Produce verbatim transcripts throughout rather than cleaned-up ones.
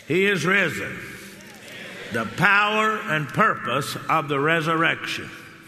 He is risen. The power and purpose of the resurrection.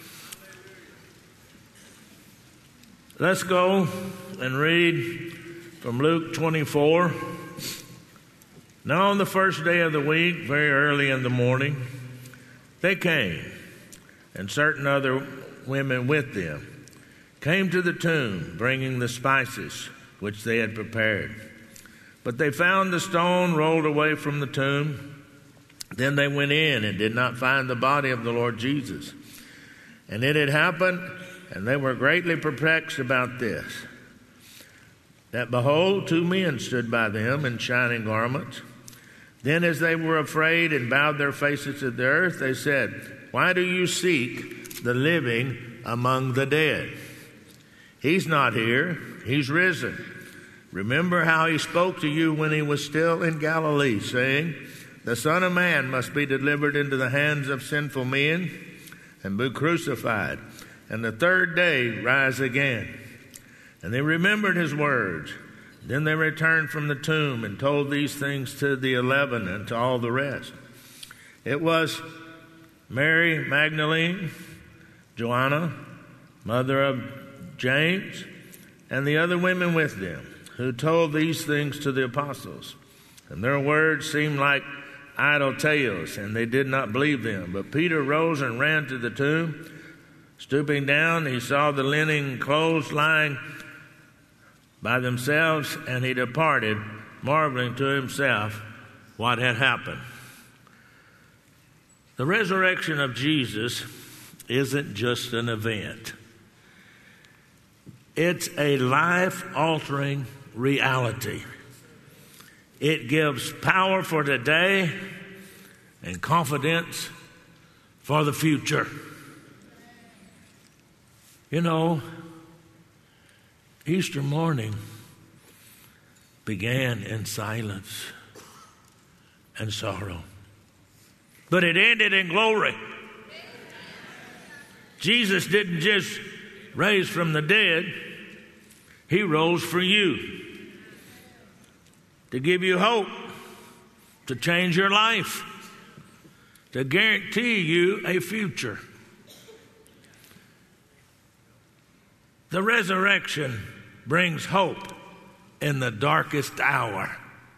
Let's go and read from Luke twenty-four. Now on the first day of the week, very early in the morning, they came, and certain other women with them came to the tomb, bringing the spices which they had prepared. But they found the stone rolled away from the tomb. Then they went in and did not find the body of the Lord Jesus. And it had happened, and they were greatly perplexed about this, that behold, two men stood by them in shining garments. Then as they were afraid and bowed their faces to the earth, they said, "Why do you seek the living among the dead? He's not here, he's risen. Remember how he spoke to you when he was still in Galilee, saying, the Son of Man must be delivered into the hands of sinful men and be crucified, and the third day rise again." And they remembered his words. Then they returned from the tomb and told these things to the eleven and to all the rest. It was Mary Magdalene, Joanna, mother of James, and the other women with them, who told these things to the apostles. And their words seemed like idle tales, and they did not believe them. But Peter rose and ran to the tomb. Stooping down, he saw the linen clothes lying by themselves, and he departed, marveling to himself what had happened. The resurrection of Jesus isn't just an event. It's a life-altering reality. It gives power for today and confidence for the future. You know, Easter morning began in silence and sorrow, but it ended in glory. Jesus didn't just raise from the dead, he rose for you, to give you hope, to change your life, to guarantee you a future. The resurrection brings hope in the darkest hour.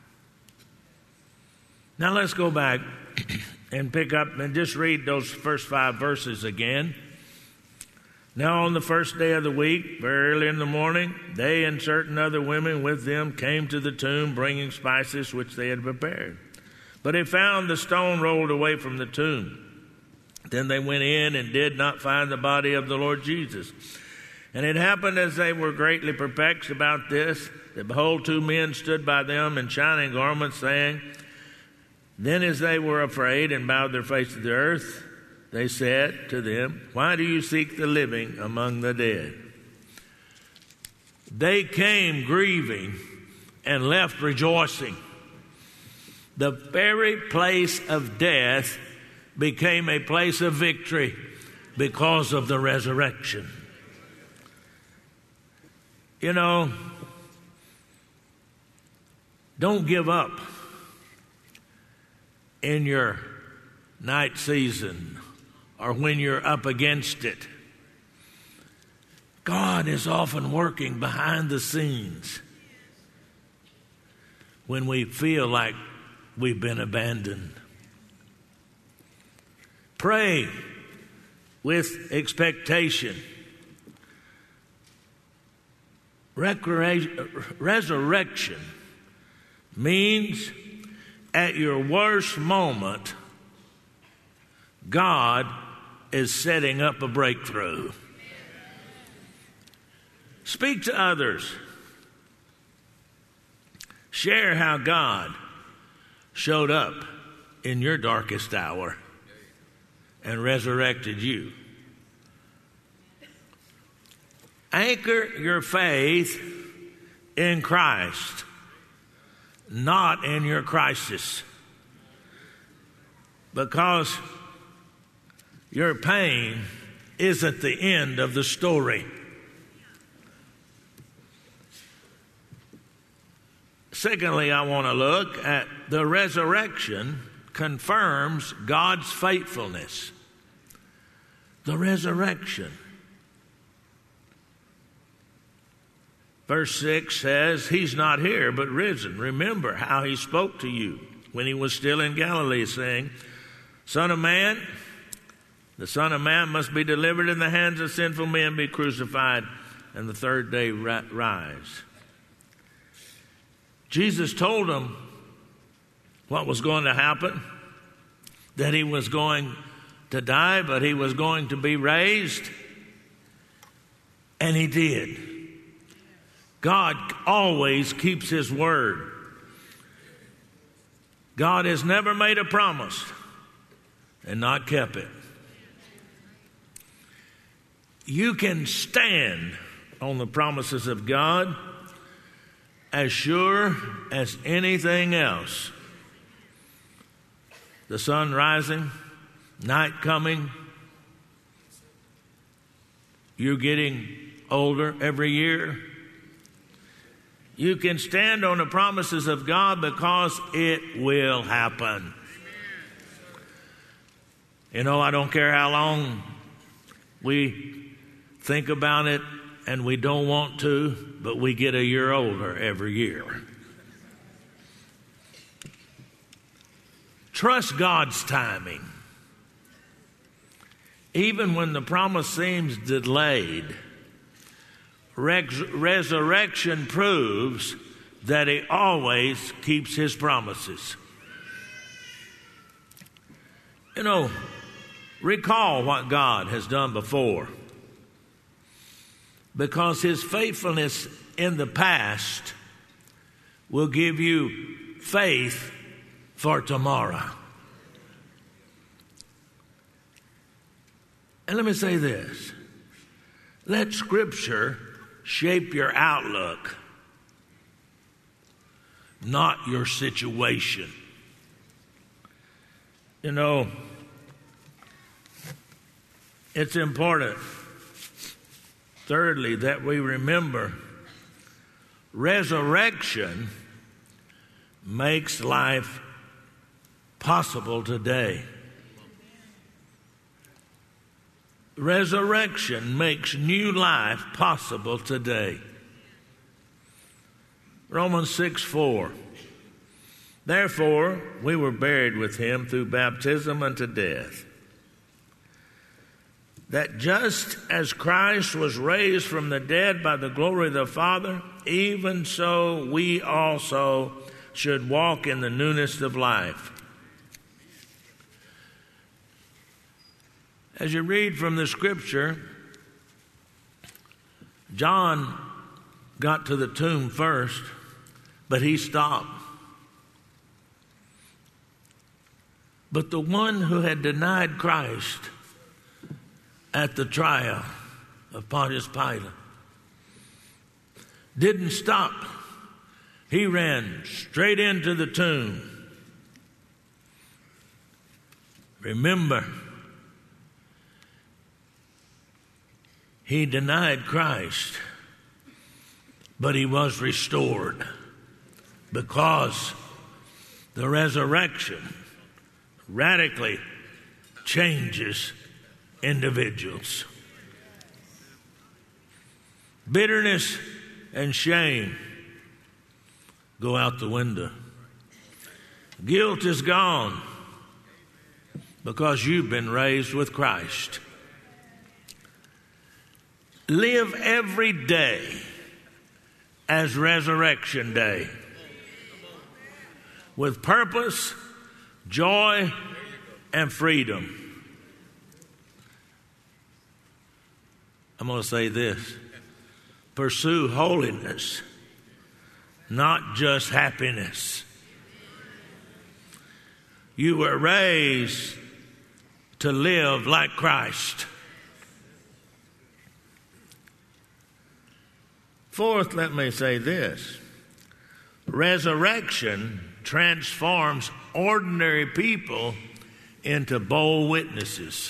Now let's go back and pick up and just read those first five verses again. Now on the first day of the week, very early in the morning, they and certain other women with them came to the tomb, bringing spices which they had prepared. But they found the stone rolled away from the tomb. Then they went in and did not find the body of the Lord Jesus. And it happened as they were greatly perplexed about this, that behold, two men stood by them in shining garments, saying, then as they were afraid and bowed their face to the earth, they said to them, why do you seek the living among the dead? They came grieving and left rejoicing. The very place of death became a place of victory because of the resurrection. You know, don't give up in your night season or when you're up against it. God is often working behind the scenes when we feel like we've been abandoned. Pray with expectation. Resurrection means at your worst moment, God is setting up a breakthrough. Speak to others. Share how God showed up in your darkest hour and resurrected you. Anchor your faith in Christ, not in your crisis, because your pain isn't the end of the story. Secondly, I want to look at the resurrection confirms God's faithfulness. The resurrection. Verse six says, He's not here, but risen. Remember how He spoke to you when He was still in Galilee, saying, Son of man, the Son of Man must be delivered in the hands of sinful men, be crucified, and the third day rise. Jesus told them what was going to happen, that He was going to die, but He was going to be raised, and He did. God always keeps His word. God has never made a promise and not kept it. You can stand on the promises of God as sure as anything else. The sun rising, night coming, you're getting older every year. You can stand on the promises of God because it will happen. You know, I don't care how long we think about it and we don't want to, but we get a year older every year. Trust God's timing. Even when the promise seems delayed, res- resurrection proves that He always keeps His promises. You know, recall what God has done before, because His faithfulness in the past will give you faith for tomorrow. And let me say this. Let Scripture shape your outlook, not your situation. You know, it's important, thirdly, that we remember resurrection makes life possible today. Resurrection makes new life possible today. Romans six four. Therefore, we were buried with Him through baptism unto death, that just as Christ was raised from the dead by the glory of the Father, even so we also should walk in the newness of life. As you read from the Scripture, John got to the tomb first, but he stopped. But the one who had denied Christ at the trial of Pontius Pilate didn't stop. He ran straight into the tomb. Remember, he denied Christ, but he was restored because the resurrection radically changes individuals. Bitterness and shame go out the window. Guilt is gone because you've been raised with Christ. Live every day as Resurrection Day with purpose, joy, and freedom. I'm going to say this. Pursue holiness, not just happiness. You were raised to live like Christ. Fourth, let me say this. Resurrection transforms ordinary people into bold witnesses.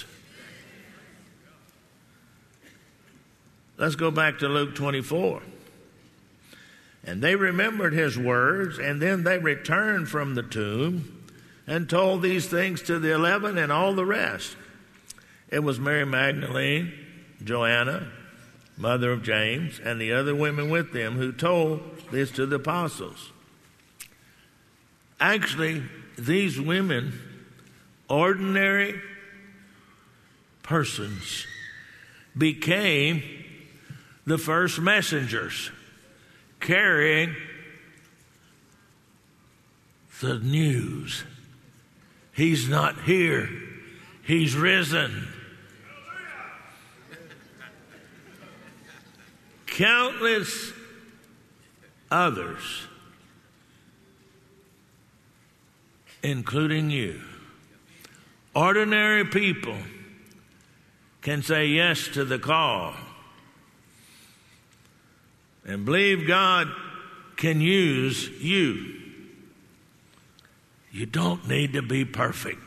Let's go back to Luke twenty-four. And they remembered his words, and then they returned from the tomb and told these things to the eleven and all the rest. It was Mary Magdalene, Joanna, mother of James, and the other women with them who told this to the apostles. Actually, these women, ordinary persons, became the first messengers, carrying the news. He's not here. He's risen. Countless others, including you, ordinary people, can say yes to the call and believe God can use you. You don't need to be perfect,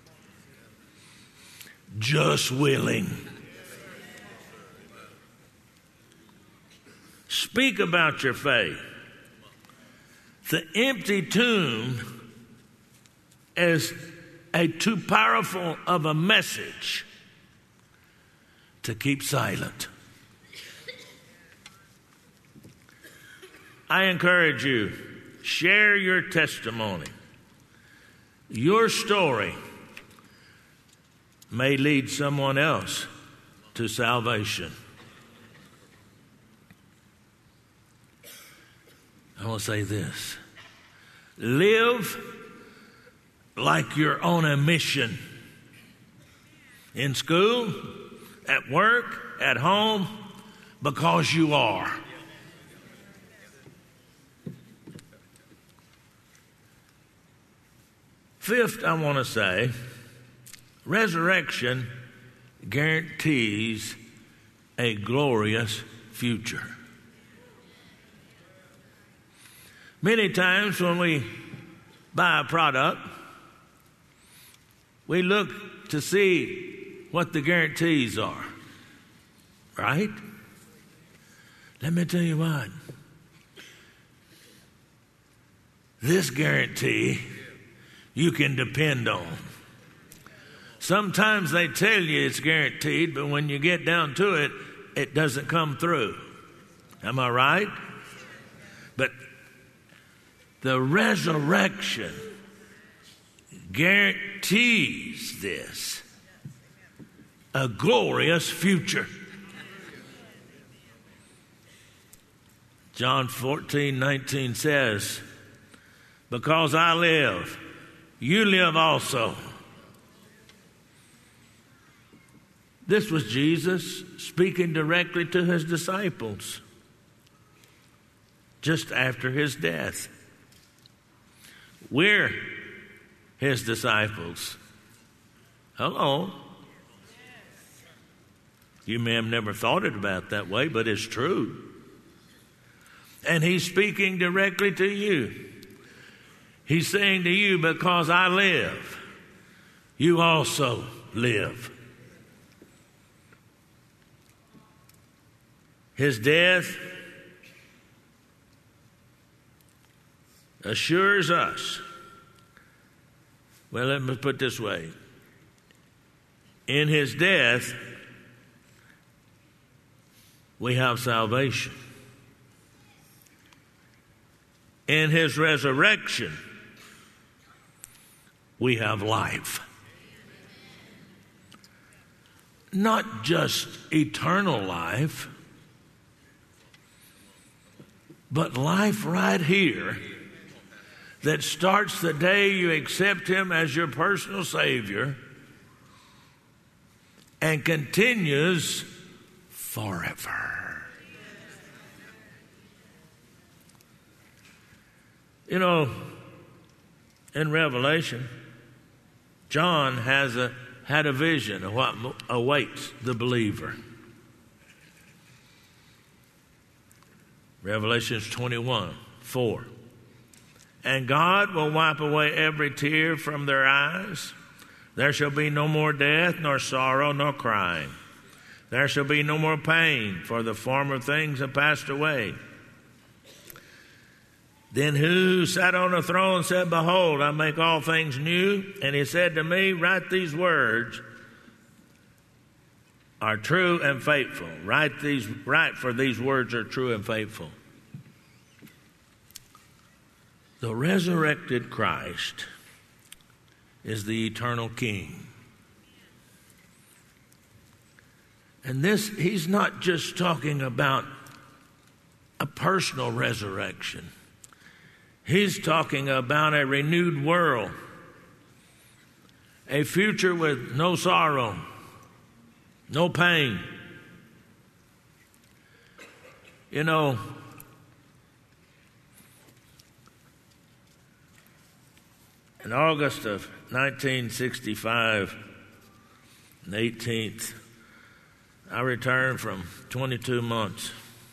just willing. Speak about your faith. The empty tomb is a too powerful of a message to keep silent. I encourage you, share your testimony. Your story may lead someone else to salvation. I want to say this. Live like you're on a mission. In school, at work, at home, because you are. Fifth, I want to say, resurrection guarantees a glorious future. Many times when we buy a product, we look to see what the guarantees are, right? Let me tell you what. This guarantee you can depend on. Sometimes they tell you it's guaranteed, but when you get down to it, it doesn't come through. Am I right? But the resurrection guarantees this, a glorious future. John fourteen nineteen says, because I live, you live also. This was Jesus speaking directly to his disciples just after his death. We're his disciples. Hello. You may have never thought it about that way, but it's true. And he's speaking directly to you. He's saying to you, because I live, you also live. His death assures us, well, let me put it this way. In his death, we have salvation. In his resurrection, we have life. Not just eternal life, but life right here that starts the day you accept him as your personal Savior and continues forever. You know, in Revelation, John has a, had a vision of what awaits the believer. Revelation twenty-one, four. And God will wipe away every tear from their eyes. There shall be no more death, nor sorrow, nor crying. There shall be no more pain, for the former things have passed away. Then who sat on the throne said, Behold, I make all things new. And he said to me, Write these words are true and faithful. Write these, write for these words are true and faithful. The resurrected Christ is the eternal King. And this, he's not just talking about a personal resurrection. He's talking about a renewed world, a future with no sorrow, no pain. You know, in August of nineteen sixty-five, the eighteenth, I returned from twenty-two months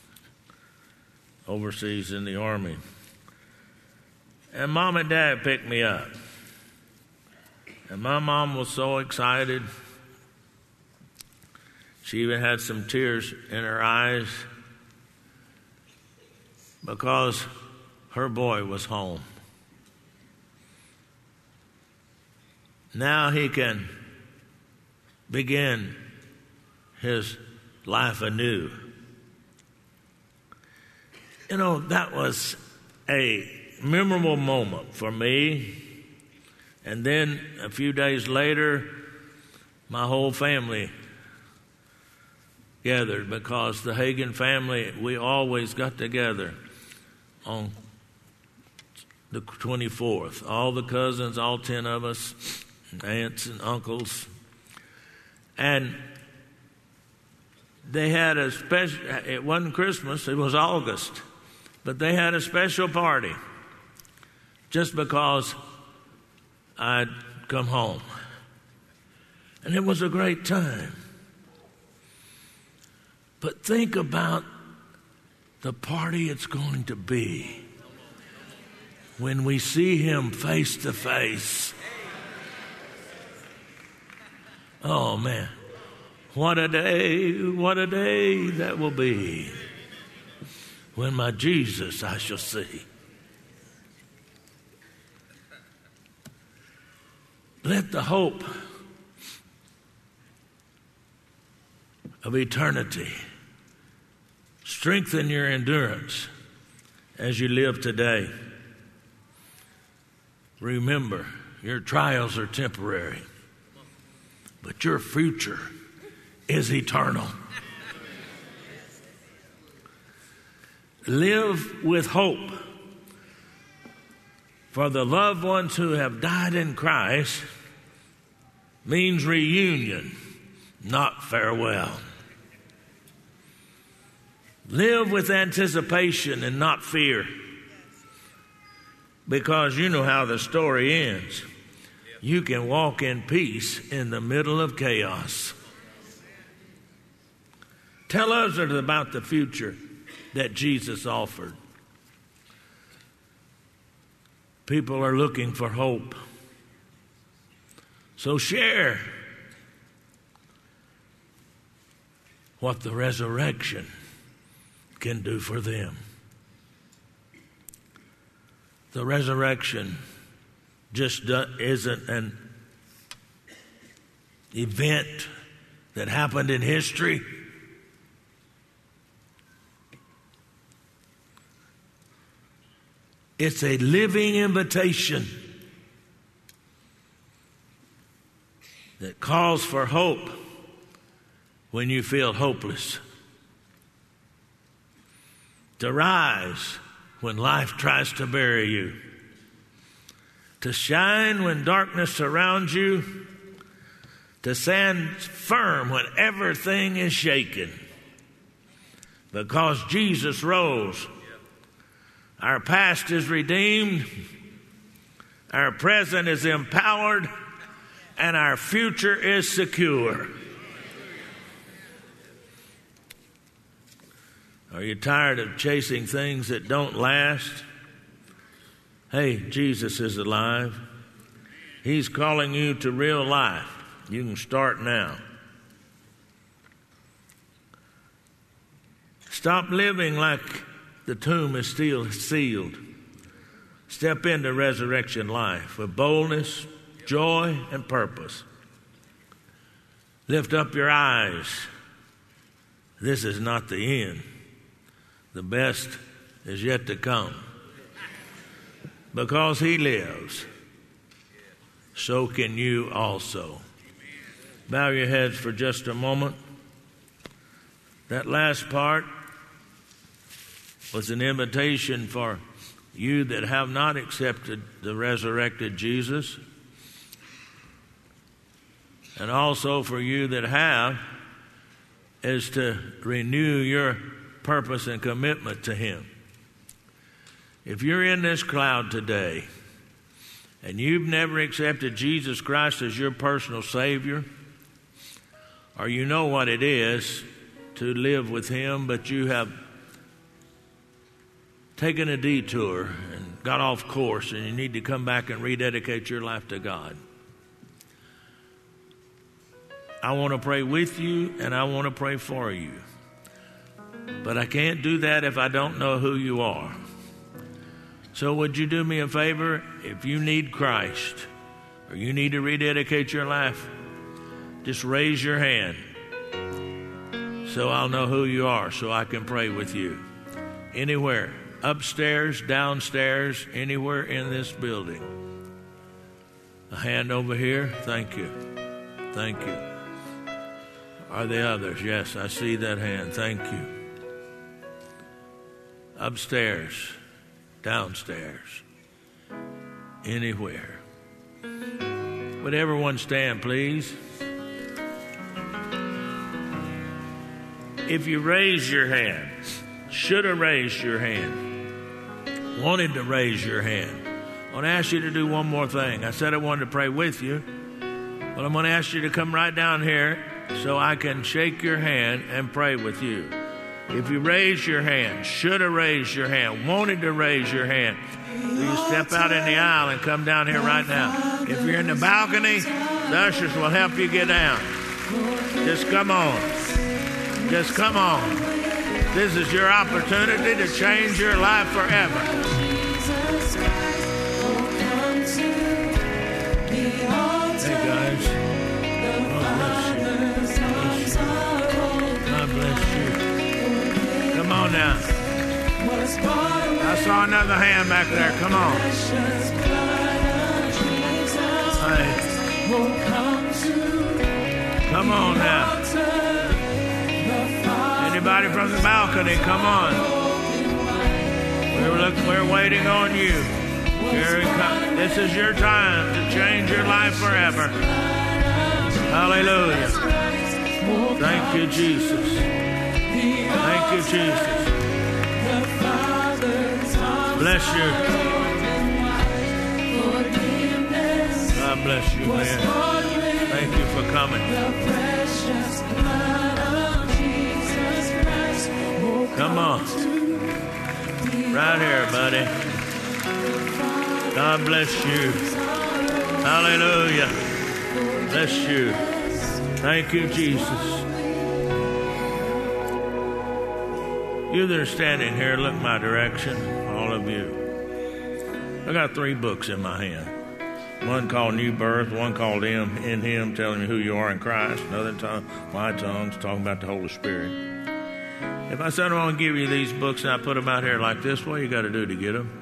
overseas in the Army. And Mom and Dad picked me up. And my mom was so excited. She even had some tears in her eyes because her boy was home. Now he can begin his life anew. You know, that was a memorable moment for me. And then a few days later, my whole family gathered, because the Hagen family, we always got together on the twenty-fourth. All the cousins, all ten of us, aunts and uncles. And they had a special, it wasn't Christmas, it was August, but they had a special party just because I'd come home. And it was a great time. But think about the party it's going to be when we see him face to face. Oh, man. What a day, what a day that will be when my Jesus I shall see. Let the hope of eternity strengthen your endurance as you live today. Remember, your trials are temporary, but your future is eternal. Live with hope for the loved ones who have died in Christ means reunion, not farewell. Live with anticipation and not fear, because you know how the story ends. You can walk in peace in the middle of chaos. Tell others about the future that Jesus offered. People are looking for hope. So share what the resurrection can do for them. The resurrection just isn't an event that happened in history. It's a living invitation that calls for hope when you feel hopeless. To rise when life tries to bury you. To shine when darkness surrounds you. To stand firm when everything is shaken. Because Jesus rose. Our past is redeemed, our present is empowered, and our future is secure. Are you tired of chasing things that don't last? Hey, Jesus is alive. He's calling you to real life. You can start now. Stop living like the tomb is still sealed. Step into resurrection life with boldness, joy, and purpose. Lift up your eyes. This is not the end. The best is yet to come. Because he lives, so can you also. Bow your heads for just a moment. That last part was an invitation for you that have not accepted the resurrected Jesus, and also for you that have, is to renew your purpose and commitment to him. If you're in this crowd today and you've never accepted Jesus Christ as your personal Savior, or you know what it is to live with him, but you have taken a detour and got off course and you need to come back and rededicate your life to God, I want to pray with you and I want to pray for you. But I can't do that if I don't know who you are. So would you do me a favor? If you need Christ or you need to rededicate your life, just raise your hand so I'll know who you are, so I can pray with you. Anywhere, upstairs, downstairs, anywhere in this building. A hand over here. Thank you. Thank you. Are the others? Yes, I see that hand. Thank you. Upstairs, downstairs, anywhere. Would everyone stand, please? If you raise your hand, should have raised your hand, wanted to raise your hand, I want to ask you to do one more thing. I said I wanted to pray with you, but I'm going to ask you to come right down here so I can shake your hand and pray with you. If you raise your hand, should have raised your hand, wanted to raise your hand, will you step out in the aisle and come down here right now? If you're in the balcony, the ushers will help you get down. Just come on. Just come on. This is your opportunity to change your life forever. Hey guys, God bless you. Come on now. I saw another hand back there. Come on. Hey. Come on now. Anybody from the balcony, come on. We're, look, we're waiting on you. Here it comes. This is your time to change your life forever. Hallelujah. Thank you, Jesus. Thank you, Jesus. Bless you. God bless you, man. Thank you for coming. Come on. Right here, buddy. God bless you. Hallelujah. Bless you. Thank you, Jesus. You that are standing here, look my direction, all of you. I got three books in my hand. One called New Birth, one called Him, In Him, telling you who you are in Christ. Another tongue, My Tongues, talking about the Holy Spirit. If I said I want to give you these books and I put them out here like this, what you got to do to get them?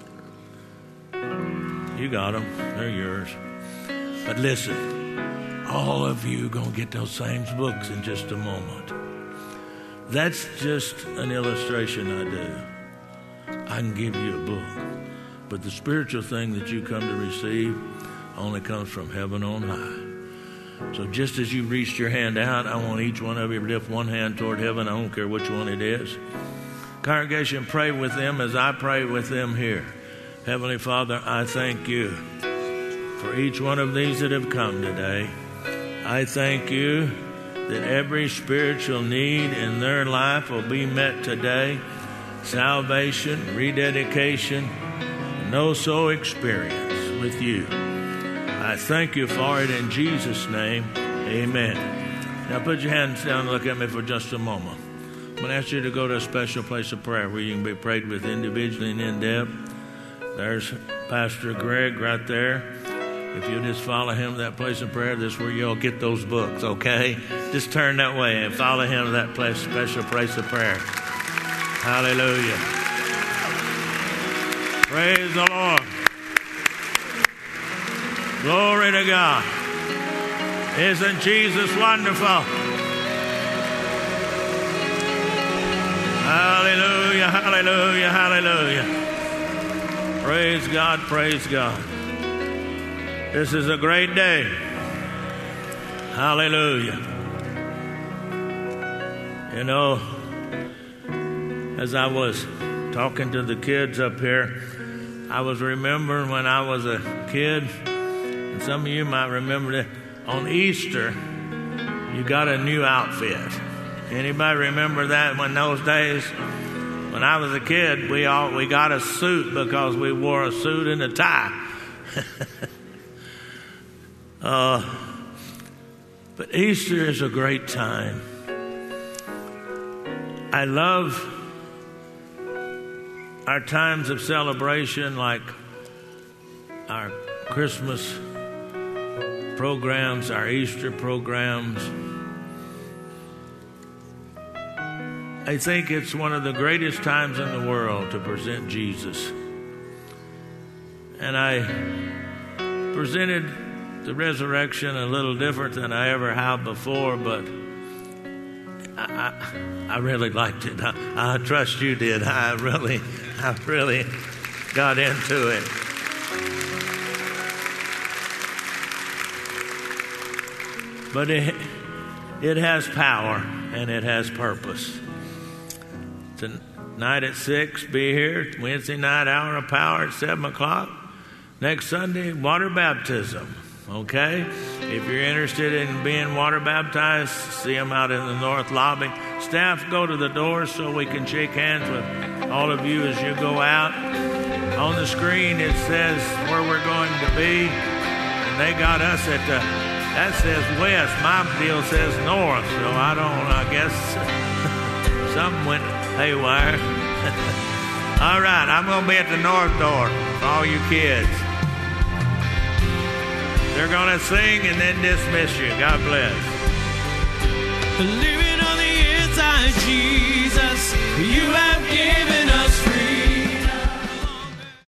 You got them. They're yours. But listen, all of you going to get those same books in just a moment. That's just an illustration I do. I can give you a book. But the spiritual thing that you come to receive only comes from heaven on high. So just as you reached your hand out, I want each one of you to lift one hand toward heaven. I don't care which one it is. Congregation, pray with them as I pray with them here. Heavenly Father, I thank you for each one of these that have come today. I thank you that every spiritual need in their life will be met today. Salvation, rededication, no-so experience with you. I thank you for it in Jesus' name. Amen. Now put your hands down and look at me for just a moment. I'm going to ask you to go to a special place of prayer where you can be prayed with individually and in depth. There's Pastor Greg right there. If you just follow him to that place of prayer, this is where you'll get those books, okay? Just turn that way and follow him to that place, special place of prayer. Hallelujah. Praise the Lord. Glory to God. Isn't Jesus wonderful? Hallelujah, hallelujah, hallelujah. Praise God, praise God. This is a great day. Hallelujah. You know, as I was talking to the kids up here, I was remembering when I was a kid, and some of you might remember that on Easter, you got a new outfit. Anybody remember that when those days? When I was a kid, we all we got a suit because we wore a suit and a tie. uh, but Easter is a great time. I love our times of celebration, like our Christmas programs, our Easter programs. I think it's one of the greatest times in the world to present Jesus. And I presented the resurrection a little different than I ever have before, but I, I, I really liked it. I, I trust you did. I really, I really got into it. But it, it has power and it has purpose. Tonight at six, be here. Wednesday night, hour of power at seven o'clock. Next Sunday, water baptism. Okay? If you're interested in being water baptized, see them out in the north lobby. Staff, go to the door so we can shake hands with all of you as you go out. On the screen, it says where we're going to be. And they got us at the, that says west. My deal says north. So I don't, I guess something went haywire. All right, I'm going to be at the north door for all you kids. They're going to sing and then dismiss you. God bless. Living on the inside, Jesus, you have given